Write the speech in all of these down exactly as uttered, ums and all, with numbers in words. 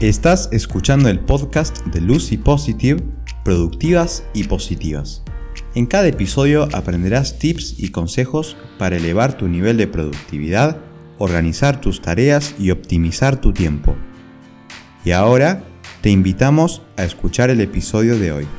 Estás escuchando el podcast de Lucy Positive, Productivas y Positivas. En cada episodio aprenderás tips y consejos para elevar tu nivel de productividad, organizar tus tareas y optimizar tu tiempo. Y ahora te invitamos a escuchar el episodio de hoy.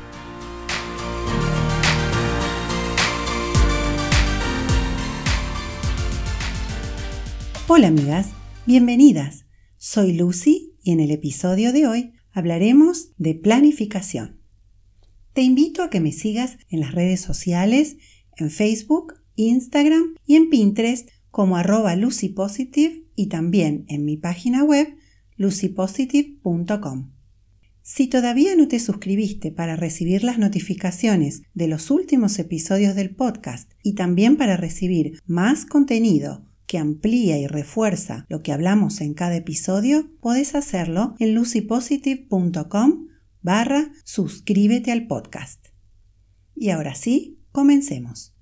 Hola amigas, bienvenidas. Soy Lucy y en el episodio de hoy hablaremos de planificación. Te invito a que me sigas en las redes sociales, en Facebook, Instagram y en Pinterest como arroba lucypositive y también en mi página web lucy positive punto com. Si todavía no te suscribiste para recibir las notificaciones de los últimos episodios del podcast y también para recibir más contenido que amplía y refuerza lo que hablamos en cada episodio, podés hacerlo en lucypositive punto com barra suscríbete al podcast. Y ahora sí, comencemos.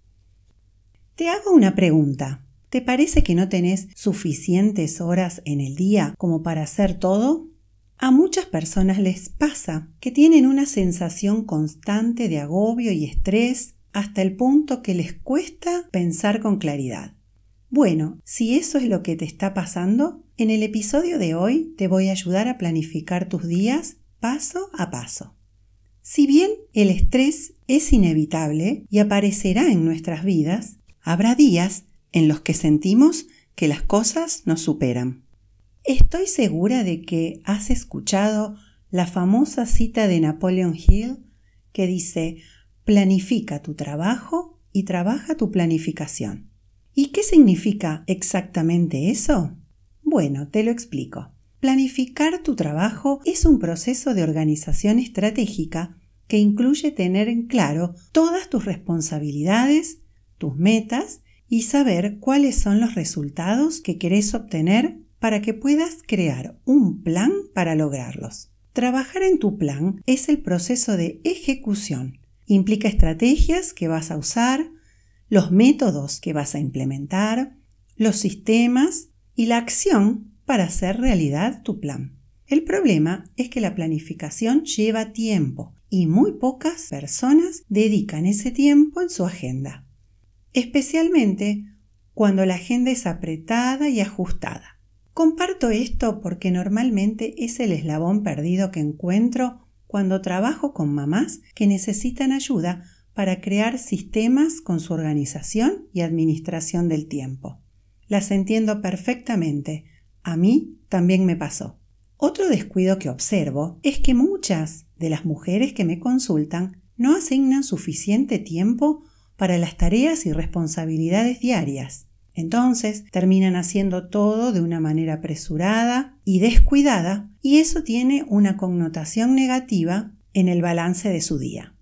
Te hago una pregunta. ¿Te parece que no tenés suficientes horas en el día como para hacer todo? A muchas personas les pasa que tienen una sensación constante de agobio y estrés hasta el punto que les cuesta pensar con claridad. Bueno, si eso es lo que te está pasando, en el episodio de hoy te voy a ayudar a planificar tus días paso a paso. Si bien el estrés es inevitable y aparecerá en nuestras vidas, habrá días en los que sentimos que las cosas nos superan. Estoy segura de que has escuchado la famosa cita de Napoleon Hill que dice: planifica tu trabajo y trabaja tu planificación. ¿Y qué significa exactamente eso? Bueno, te lo explico. Planificar tu trabajo es un proceso de organización estratégica que incluye tener en claro todas tus responsabilidades, tus metas y saber cuáles son los resultados que querés obtener para que puedas crear un plan para lograrlos. Trabajar en tu plan es el proceso de ejecución. Implica estrategias que vas a usar, los métodos que vas a implementar, los sistemas y la acción para hacer realidad tu plan. El problema es que la planificación lleva tiempo y muy pocas personas dedican ese tiempo en su agenda, especialmente cuando la agenda es apretada y ajustada. Comparto esto porque normalmente es el eslabón perdido que encuentro cuando trabajo con mamás que necesitan ayuda para crear sistemas con su organización y administración del tiempo. Las entiendo perfectamente. A mí también me pasó. Otro descuido que observo es que muchas de las mujeres que me consultan no asignan suficiente tiempo para las tareas y responsabilidades diarias. Entonces terminan haciendo todo de una manera apresurada y descuidada, y eso tiene una connotación negativa en el balance de su día.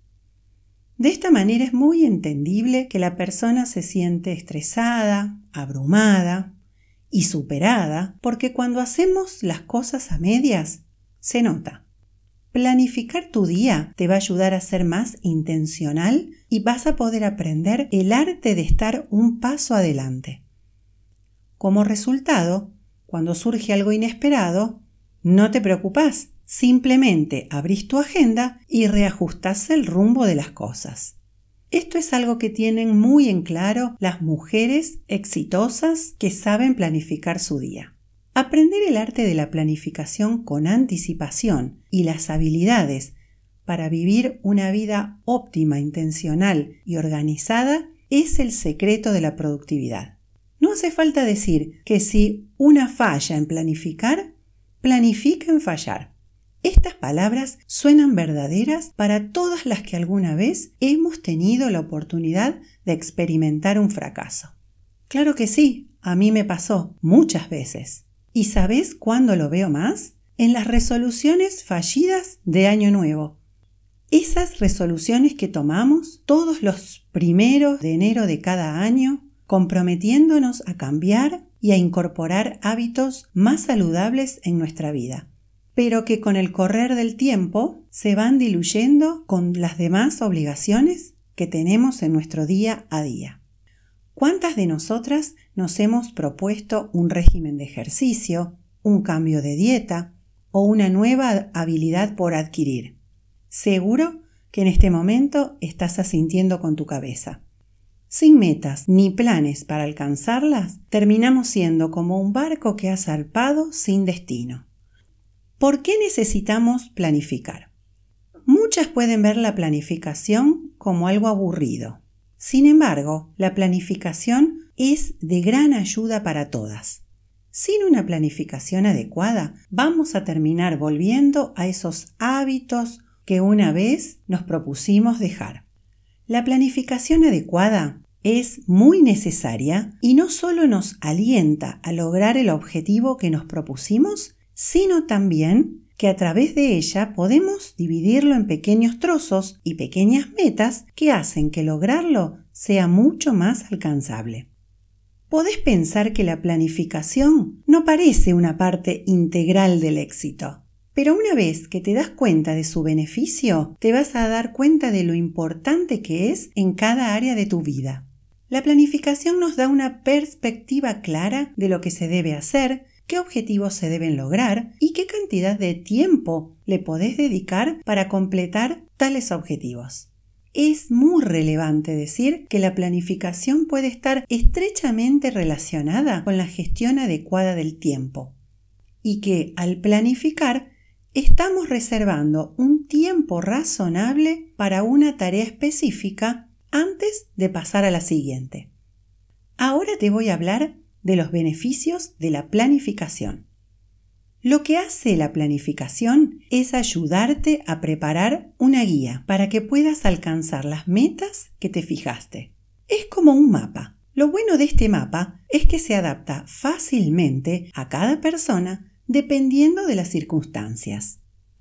De esta manera es muy entendible que la persona se siente estresada, abrumada y superada, porque cuando hacemos las cosas a medias, se nota. Planificar tu día te va a ayudar a ser más intencional y vas a poder aprender el arte de estar un paso adelante. Como resultado, cuando surge algo inesperado, no te preocupás. Simplemente abrís tu agenda y reajustás el rumbo de las cosas. Esto es algo que tienen muy en claro las mujeres exitosas que saben planificar su día. Aprender el arte de la planificación con anticipación y las habilidades para vivir una vida óptima, intencional y organizada es el secreto de la productividad. No hace falta decir que si una falla en planificar, planifica en fallar. Estas palabras suenan verdaderas para todas las que alguna vez hemos tenido la oportunidad de experimentar un fracaso. Claro que sí, a mí me pasó muchas veces. ¿Y sabés cuándo lo veo más? En las resoluciones fallidas de Año Nuevo. Esas resoluciones que tomamos todos los primeros de enero de cada año, comprometiéndonos a cambiar y a incorporar hábitos más saludables en nuestra vida, pero que con el correr del tiempo se van diluyendo con las demás obligaciones que tenemos en nuestro día a día. ¿Cuántas de nosotras nos hemos propuesto un régimen de ejercicio, un cambio de dieta, o una nueva habilidad por adquirir. Seguro que en este momento estás asintiendo con tu cabeza. Sin metas ni planes para alcanzarlas, terminamos siendo como un barco que ha zarpado sin destino. ¿Por qué necesitamos planificar? Muchas pueden ver la planificación como algo aburrido. Sin embargo, la planificación es de gran ayuda para todas. Sin una planificación adecuada, vamos a terminar volviendo a esos hábitos que una vez nos propusimos dejar. La planificación adecuada es muy necesaria y no solo nos alienta a lograr el objetivo que nos propusimos, sino también que a través de ella podemos dividirlo en pequeños trozos y pequeñas metas que hacen que lograrlo sea mucho más alcanzable. Podés pensar que la planificación no parece una parte integral del éxito, pero una vez que te das cuenta de su beneficio, te vas a dar cuenta de lo importante que es en cada área de tu vida. La planificación nos da una perspectiva clara de lo que se debe hacer, qué objetivos se deben lograr y qué cantidad de tiempo le podés dedicar para completar tales objetivos. Es muy relevante decir que la planificación puede estar estrechamente relacionada con la gestión adecuada del tiempo y que al planificar estamos reservando un tiempo razonable para una tarea específica antes de pasar a la siguiente. Ahora te voy a hablar de los beneficios de la planificación. Lo que hace la planificación es ayudarte a preparar una guía para que puedas alcanzar las metas que te fijaste. Es como un mapa. Lo bueno de este mapa es que se adapta fácilmente a cada persona dependiendo de las circunstancias.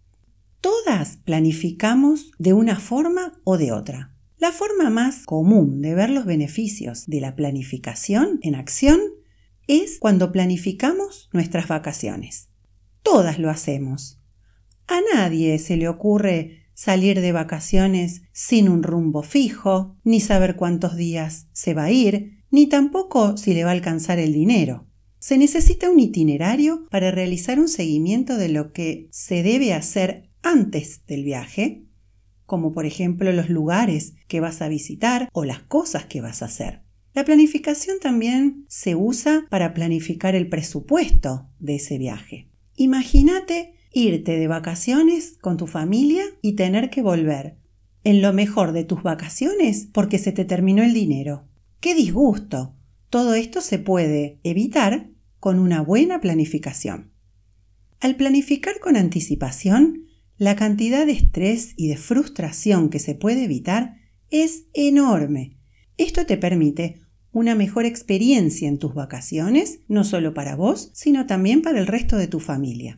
Todas planificamos de una forma o de otra. La forma más común de ver los beneficios de la planificación en acción es cuando planificamos nuestras vacaciones. Todas lo hacemos. A nadie se le ocurre salir de vacaciones sin un rumbo fijo, ni saber cuántos días se va a ir, ni tampoco si le va a alcanzar el dinero. Se necesita un itinerario para realizar un seguimiento de lo que se debe hacer antes del viaje, como por ejemplo los lugares que vas a visitar o las cosas que vas a hacer. La planificación también se usa para planificar el presupuesto de ese viaje. Imagínate irte de vacaciones con tu familia y tener que volver en lo mejor de tus vacaciones porque se te terminó el dinero. ¡Qué disgusto! Todo esto se puede evitar con una buena planificación. Al planificar con anticipación, la cantidad de estrés y de frustración que se puede evitar es enorme. Esto te permite una mejor experiencia en tus vacaciones, no solo para vos, sino también para el resto de tu familia.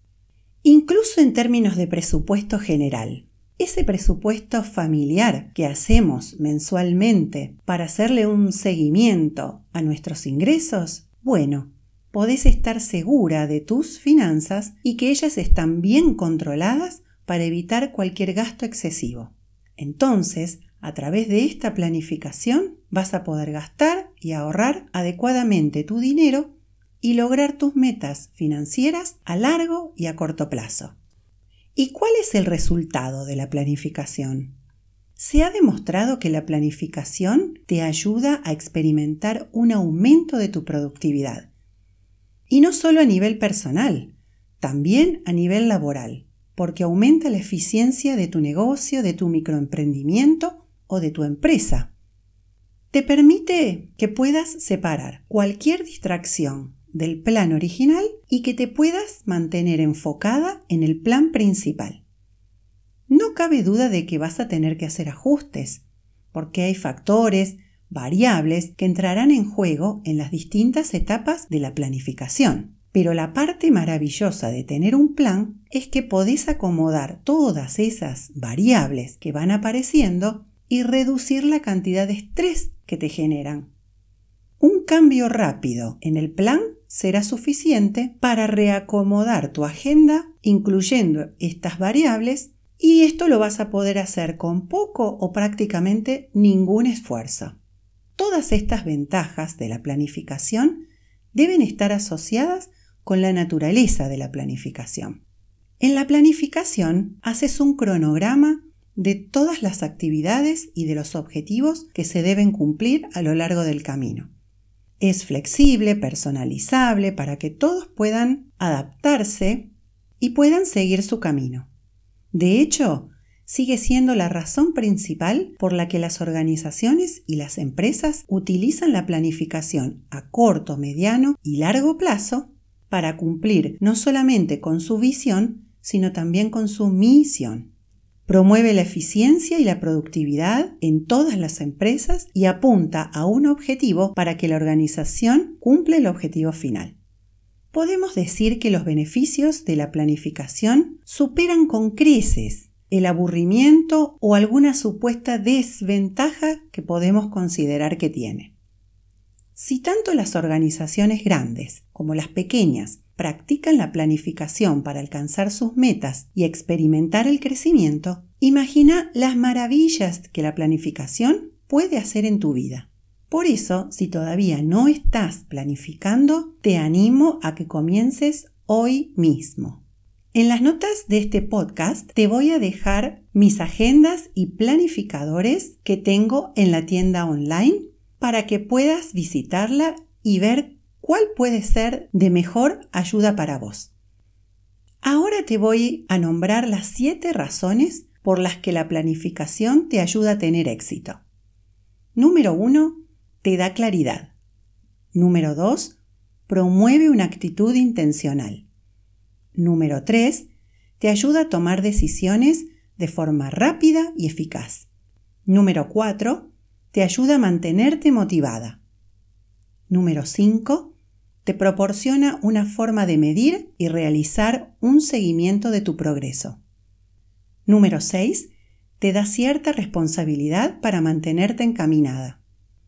Incluso en términos de presupuesto general, ese presupuesto familiar que hacemos mensualmente para hacerle un seguimiento a nuestros ingresos, bueno, podés estar segura de tus finanzas y que ellas están bien controladas para evitar cualquier gasto excesivo. Entonces, a través de esta planificación vas a poder gastar y ahorrar adecuadamente tu dinero y lograr tus metas financieras a largo y a corto plazo. ¿Y cuál es el resultado de la planificación? Se ha demostrado que la planificación te ayuda a experimentar un aumento de tu productividad. Y no solo a nivel personal, también a nivel laboral, porque aumenta la eficiencia de tu negocio, de tu microemprendimiento o de tu empresa. Te permite que puedas separar cualquier distracción del plan original y que te puedas mantener enfocada en el plan principal. No cabe duda de que vas a tener que hacer ajustes, porque hay factores, variables que entrarán en juego en las distintas etapas de la planificación. Pero la parte maravillosa de tener un plan es que podés acomodar todas esas variables que van apareciendo y reducir la cantidad de estrés que te generan. Un cambio rápido en el plan será suficiente para reacomodar tu agenda incluyendo estas variables y esto lo vas a poder hacer con poco o prácticamente ningún esfuerzo. Todas estas ventajas de la planificación deben estar asociadas con la naturaleza de la planificación. En la planificación haces un cronograma de todas las actividades y de los objetivos que se deben cumplir a lo largo del camino. Es flexible, personalizable, para que todos puedan adaptarse y puedan seguir su camino. De hecho, sigue siendo la razón principal por la que las organizaciones y las empresas utilizan la planificación a corto, mediano y largo plazo para cumplir no solamente con su visión, sino también con su misión. Promueve la eficiencia y la productividad en todas las empresas y apunta a un objetivo para que la organización cumpla el objetivo final. Podemos decir que los beneficios de la planificación superan con creces el aburrimiento o alguna supuesta desventaja que podemos considerar que tiene. Si tanto las organizaciones grandes como las pequeñas practican la planificación para alcanzar sus metas y experimentar el crecimiento, imagina las maravillas que la planificación puede hacer en tu vida. Por eso, si todavía no estás planificando, te animo a que comiences hoy mismo. En las notas de este podcast te voy a dejar mis agendas y planificadores que tengo en la tienda online para que puedas visitarla y ver cuál puede ser de mejor ayuda para vos. Ahora te voy a nombrar las siete razones por las que la planificación te ayuda a tener éxito. Número uno, te da claridad. Número dos, promueve una actitud intencional. Número tres, te ayuda a tomar decisiones de forma rápida y eficaz. Número cuatro, te ayuda a mantenerte motivada. Número cinco, te proporciona una forma de medir y realizar un seguimiento de tu progreso. Número seis, te da cierta responsabilidad para mantenerte encaminada.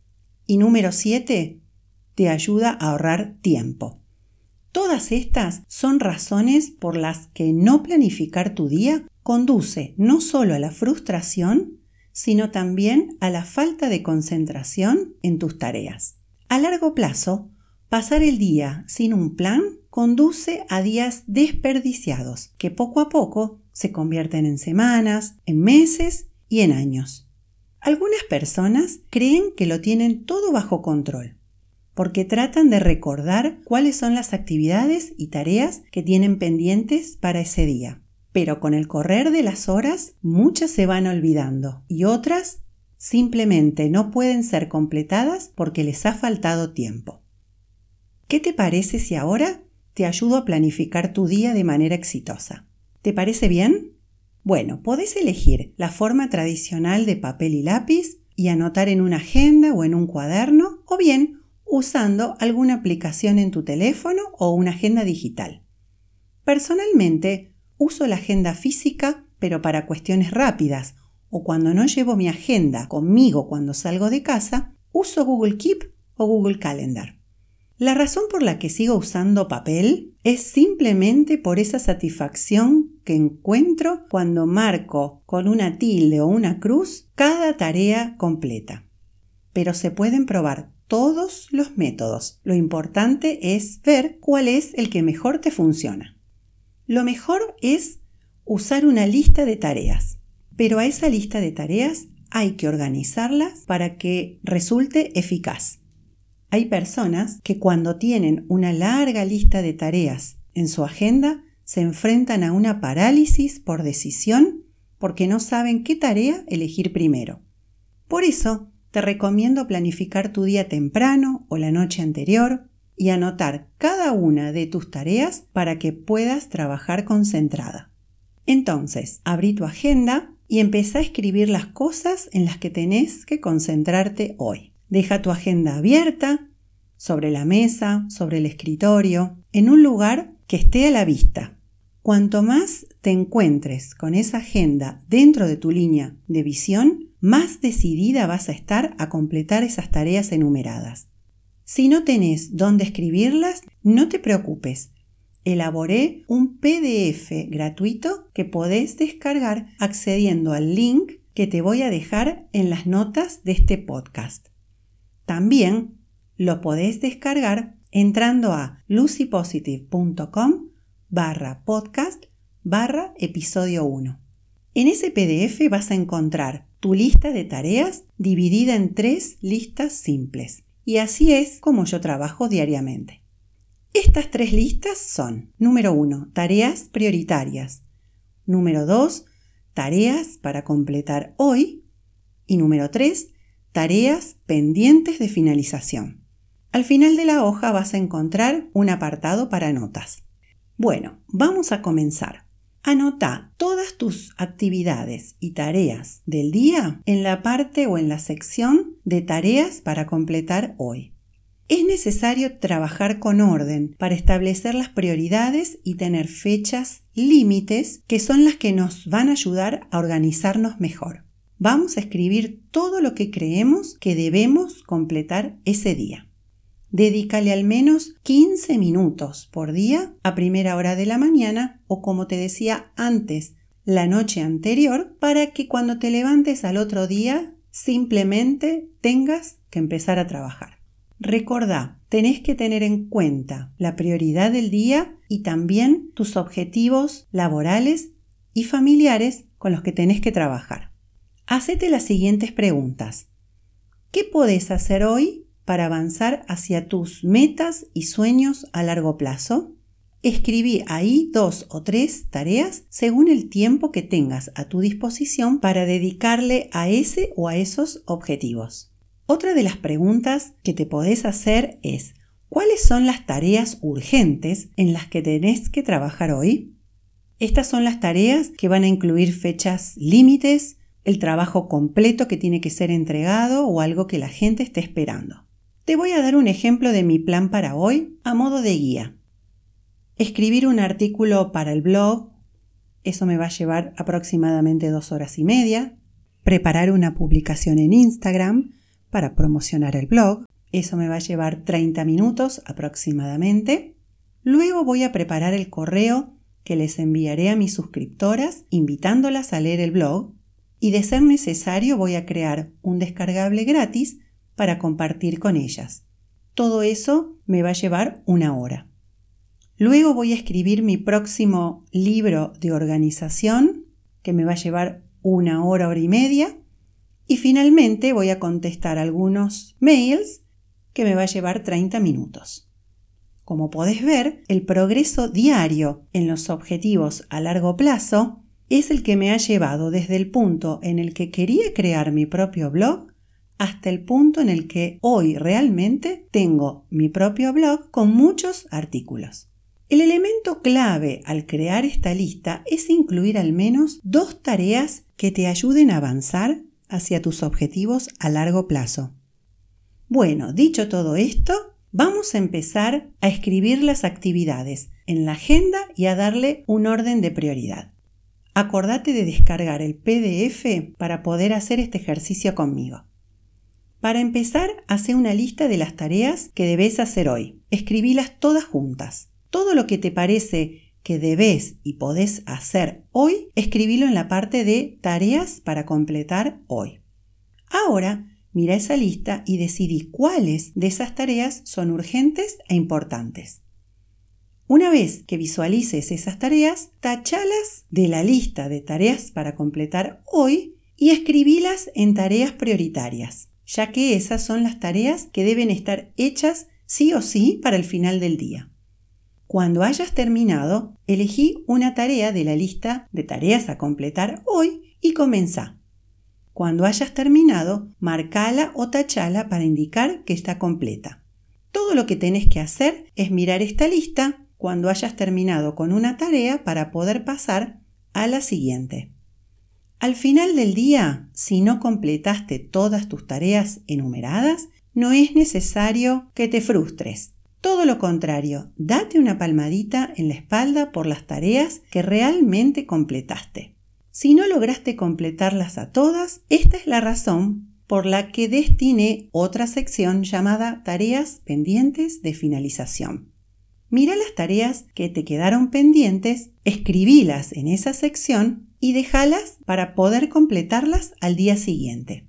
Y número siete, te ayuda a ahorrar tiempo. Todas estas son razones por las que no planificar tu día conduce no solo a la frustración, sino también a la falta de concentración en tus tareas. A largo plazo, pasar el día sin un plan conduce a días desperdiciados que poco a poco se convierten en semanas, en meses y en años. Algunas personas creen que lo tienen todo bajo control, porque tratan de recordar cuáles son las actividades y tareas que tienen pendientes para ese día. Pero con el correr de las horas, muchas se van olvidando y otras simplemente no pueden ser completadas porque les ha faltado tiempo. ¿Qué te parece si ahora te ayudo a planificar tu día de manera exitosa? ¿Te parece bien? Bueno, podés elegir la forma tradicional de papel y lápiz y anotar en una agenda o en un cuaderno, o bien usando alguna aplicación en tu teléfono o una agenda digital. Personalmente, uso la agenda física, pero para cuestiones rápidas, o cuando no llevo mi agenda conmigo cuando salgo de casa, uso Google Keep o Google Calendar. La razón por la que sigo usando papel es simplemente por esa satisfacción que encuentro cuando marco con una tilde o una cruz cada tarea completa. Pero se pueden probar todos los métodos. Lo importante es ver cuál es el que mejor te funciona. Lo mejor es usar una lista de tareas, pero a esa lista de tareas hay que organizarlas para que resulte eficaz. Hay personas que cuando tienen una larga lista de tareas en su agenda se enfrentan a una parálisis por decisión porque no saben qué tarea elegir primero. Por eso te recomiendo planificar tu día temprano o la noche anterior y anotar cada una de tus tareas para que puedas trabajar concentrada. Entonces, abrí tu agenda y empezá a escribir las cosas en las que tenés que concentrarte hoy. Deja tu agenda abierta, sobre la mesa, sobre el escritorio, en un lugar que esté a la vista. Cuanto más te encuentres con esa agenda dentro de tu línea de visión, más decidida vas a estar a completar esas tareas enumeradas. Si no tenés dónde escribirlas, no te preocupes. Elaboré un P D F gratuito que podés descargar accediendo al link que te voy a dejar en las notas de este podcast. También lo podés descargar entrando a lucypositive punto com barra podcast barra episodio uno. En ese P D F vas a encontrar tu lista de tareas dividida en tres listas simples. Y así es como yo trabajo diariamente. Estas tres listas son: número uno, tareas prioritarias. Número dos, tareas para completar hoy. Y número tres, tareas pendientes de finalización. Al final de la hoja vas a encontrar un apartado para notas. Bueno, vamos a comenzar. Anota todas tus actividades y tareas del día en la parte o en la sección de tareas para completar hoy. Es necesario trabajar con orden para establecer las prioridades y tener fechas límites que son las que nos van a ayudar a organizarnos mejor. Vamos a escribir todo lo que creemos que debemos completar ese día. Dedícale al menos quince minutos por día a primera hora de la mañana o, como te decía antes, la noche anterior, para que cuando te levantes al otro día simplemente tengas que empezar a trabajar. Recordá, tenés que tener en cuenta la prioridad del día y también tus objetivos laborales y familiares con los que tenés que trabajar. Hacete las siguientes preguntas. ¿Qué podés hacer hoy para avanzar hacia tus metas y sueños a largo plazo? Escribí ahí dos o tres tareas según el tiempo que tengas a tu disposición para dedicarle a ese o a esos objetivos. Otra de las preguntas que te podés hacer es: ¿cuáles son las tareas urgentes en las que tenés que trabajar hoy? Estas son las tareas que van a incluir fechas límites, el trabajo completo que tiene que ser entregado o algo que la gente esté esperando. Te voy a dar un ejemplo de mi plan para hoy a modo de guía. Escribir un artículo para el blog, eso me va a llevar aproximadamente dos horas y media. Preparar una publicación en Instagram para promocionar el blog, eso me va a llevar treinta minutos aproximadamente. Luego voy a preparar el correo que les enviaré a mis suscriptoras invitándolas a leer el blog y, de ser necesario, voy a crear un descargable gratis para compartir con ellas. Todo eso me va a llevar una hora. Luego voy a escribir mi próximo libro de organización, que me va a llevar una hora, hora y media. Y finalmente voy a contestar algunos mails que me va a llevar treinta minutos. Como podés ver, el progreso diario en los objetivos a largo plazo es el que me ha llevado desde el punto en el que quería crear mi propio blog hasta el punto en el que hoy realmente tengo mi propio blog con muchos artículos. El elemento clave al crear esta lista es incluir al menos dos tareas que te ayuden a avanzar hacia tus objetivos a largo plazo. Bueno, dicho todo esto, vamos a empezar a escribir las actividades en la agenda y a darle un orden de prioridad. Acordate de descargar el P D F para poder hacer este ejercicio conmigo. Para empezar, hace una lista de las tareas que debes hacer hoy. Escribílas todas juntas. Todo lo que te parece que debes y podés hacer hoy, escribilo en la parte de tareas para completar hoy. Ahora, mira esa lista y decidí cuáles de esas tareas son urgentes e importantes. Una vez que visualices esas tareas, tachalas de la lista de tareas para completar hoy y escribílas en tareas prioritarias, ya que esas son las tareas que deben estar hechas sí o sí para el final del día. Cuando hayas terminado, elegí una tarea de la lista de tareas a completar hoy y comenzá. Cuando hayas terminado, marcala o tachala para indicar que está completa. Todo lo que tenés que hacer es mirar esta lista cuando hayas terminado con una tarea para poder pasar a la siguiente. Al final del día, si no completaste todas tus tareas enumeradas, no es necesario que te frustres. Todo lo contrario, date una palmadita en la espalda por las tareas que realmente completaste. Si no lograste completarlas a todas, esta es la razón por la que destiné otra sección llamada Tareas pendientes de finalización. Mira las tareas que te quedaron pendientes, escribílas en esa sección y déjalas para poder completarlas al día siguiente.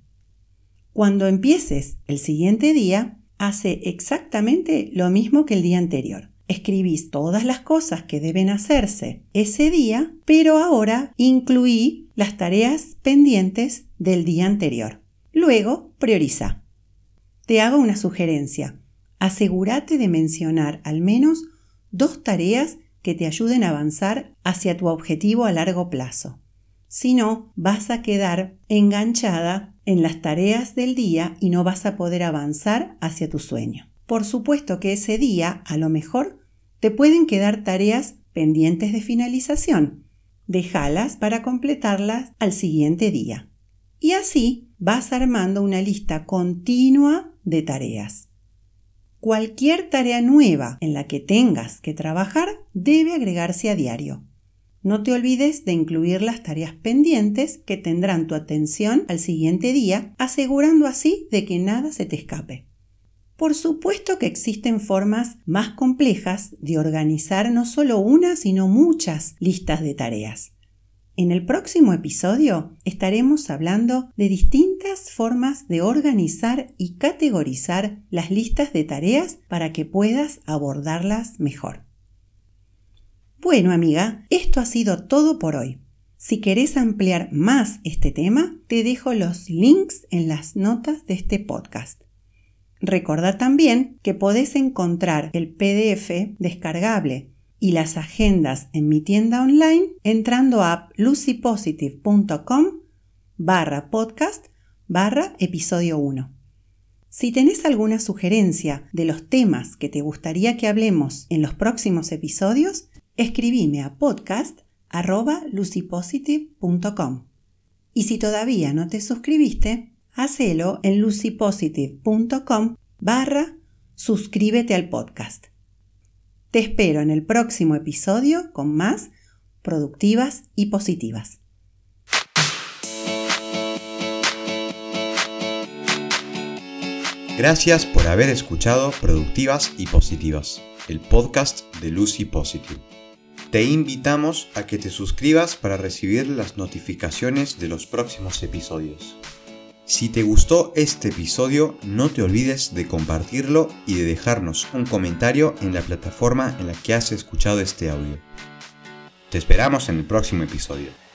Cuando empieces el siguiente día, hace exactamente lo mismo que el día anterior. escribís todas las cosas que deben hacerse ese día, pero ahora incluí las tareas pendientes del día anterior. Luego, prioriza. Te hago una sugerencia. Asegúrate de mencionar al menos dos tareas que te ayuden a avanzar hacia tu objetivo a largo plazo. Si no, vas a quedar enganchada en las tareas del día y no vas a poder avanzar hacia tu sueño. Por supuesto que ese día, a lo mejor, te pueden quedar tareas pendientes de finalización. Déjalas para completarlas al siguiente día. Y así vas armando una lista continua de tareas. Cualquier tarea nueva en la que tengas que trabajar debe agregarse a diario. No te olvides de incluir las tareas pendientes que tendrán tu atención al siguiente día, asegurando así de que nada se te escape. Por supuesto que existen formas más complejas de organizar no solo una, sino muchas listas de tareas. En el próximo episodio estaremos hablando de distintas formas de organizar y categorizar las listas de tareas para que puedas abordarlas mejor. Bueno, amiga, esto ha sido todo por hoy. Si querés ampliar más este tema, te dejo los links en las notas de este podcast. Recordá también que podés encontrar el P D F descargable y las agendas en mi tienda online entrando a lucypositive.com barra podcast barra episodio uno. Si tenés alguna sugerencia de los temas que te gustaría que hablemos en los próximos episodios, escribime a podcast arroba lucypositive punto com. Y si todavía no te suscribiste, hacelo en lucypositive.com barra suscríbete al podcast. Te espero en el próximo episodio con más productivas y positivas. Gracias por haber escuchado Productivas y Positivas, el podcast de Lucy Positive. Te invitamos a que te suscribas para recibir las notificaciones de los próximos episodios. Si te gustó este episodio, no te olvides de compartirlo y de dejarnos un comentario en la plataforma en la que has escuchado este audio. Te esperamos en el próximo episodio.